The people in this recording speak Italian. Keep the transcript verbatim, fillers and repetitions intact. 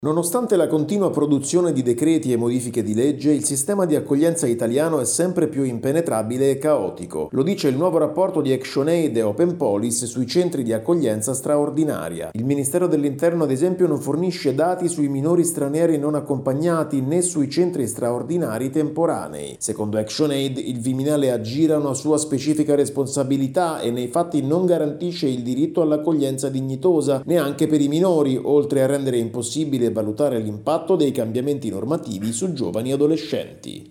Nonostante la continua produzione di decreti e modifiche di legge, il sistema di accoglienza italiano è sempre più impenetrabile e caotico. Lo dice il nuovo rapporto di ActionAid e Open Police sui centri di accoglienza straordinaria. Il Ministero dell'Interno, ad esempio, non fornisce dati sui minori stranieri non accompagnati né sui centri straordinari temporanei. Secondo ActionAid, il Viminale aggira una sua specifica responsabilità e nei fatti non garantisce il diritto all'accoglienza dignitosa, neanche per i minori, oltre a rendere impossibile valutare l'impatto dei cambiamenti normativi su giovani adolescenti.